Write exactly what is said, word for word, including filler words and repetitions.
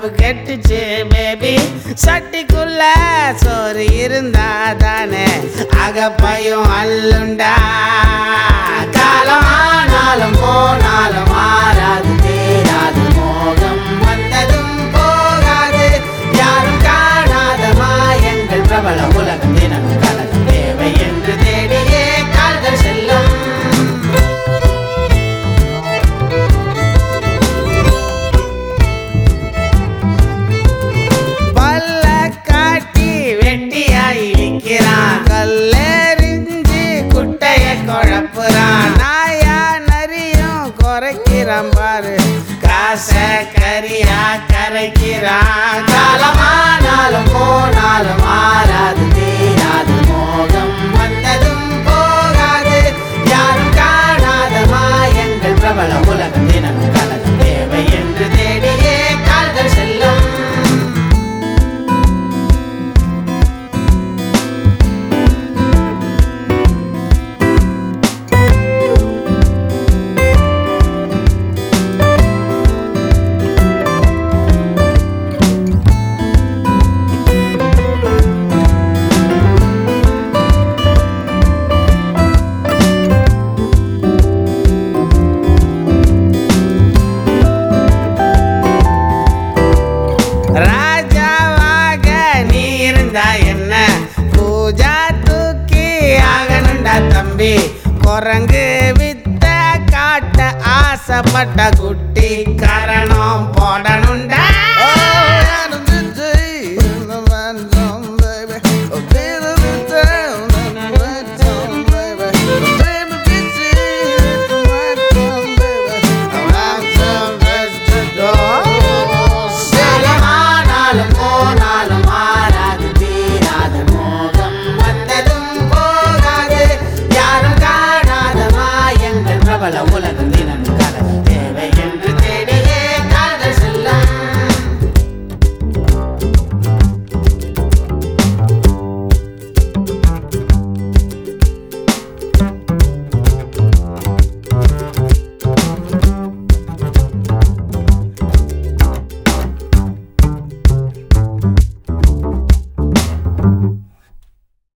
பொழப்பு கெட்டுச்சு பேபி. சட்டிக்குள்ள சோறு இருந்தா தானே அகப்பையும் அல்லுண்டா. காலம் ஆனாலும் போனாலும் மாறாது தேராது மோகம் வந்ததும் போகாது. யாரும் காணாத மாயங்கள் பிரபல உலகம் தினம் கலகம் தேவை என்று தேடியே கால்கள் செல்லும். பல்ல காட்டி வெட்டியாய் இழிக்கிறான், கல்லெறிஞ்சு குட்டைய குழப்புறான். நாயா நரியும் குறைக்கிறான் பாரு, காச கரியா கரைக்கிறான். காலமானாலும் போனாலும் மாறாது தீராது மோகம் வந்ததும் போகாது. யாரும் காணாத மாயங்கள் பிரபல உலகம் தினம் கலகம் தேவை என்று தேடியே கால்கள் செல்லும். ராஜாவாக நீ இருந்தா என்ன, பூஜா தூக்கி ஆகணுண்டா தம்பி. குரங்கு வித்த காட்ட ஆசைப்பட்ட குட்டி கரணம் போடணும்.